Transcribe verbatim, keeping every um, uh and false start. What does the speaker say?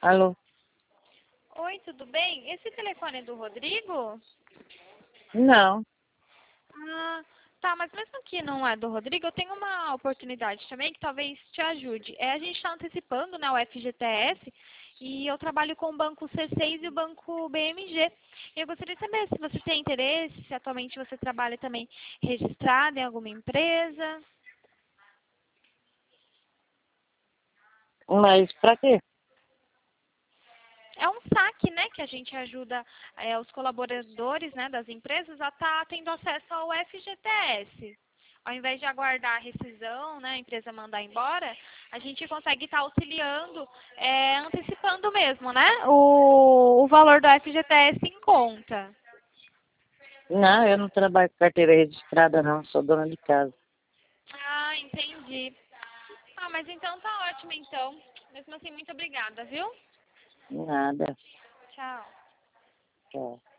Alô? Oi, tudo bem? Esse telefone é do Rodrigo? Não. Ah, tá, mas mesmo que não é do Rodrigo, eu tenho uma oportunidade também que talvez te ajude. É, a gente está antecipando, né, o F G T S e eu trabalho com o Banco C seis e o Banco B M G. Eu gostaria de saber se você tem interesse, se atualmente você trabalha também registrado em alguma empresa. Mas pra quê? É um saque, né, que a gente ajuda é, os colaboradores, né, das empresas a estar tendo acesso ao F G T S. Ao invés de aguardar a rescisão, né, a empresa mandar embora, a gente consegue estar auxiliando, é, antecipando mesmo, né, o, o valor do F G T S em conta. Não, eu não trabalho com carteira registrada, não. Sou dona de casa. Ah, entendi. Ah, mas então tá ótimo, então. Mesmo assim, muito obrigada, viu? Nada. Tchau. Tchau.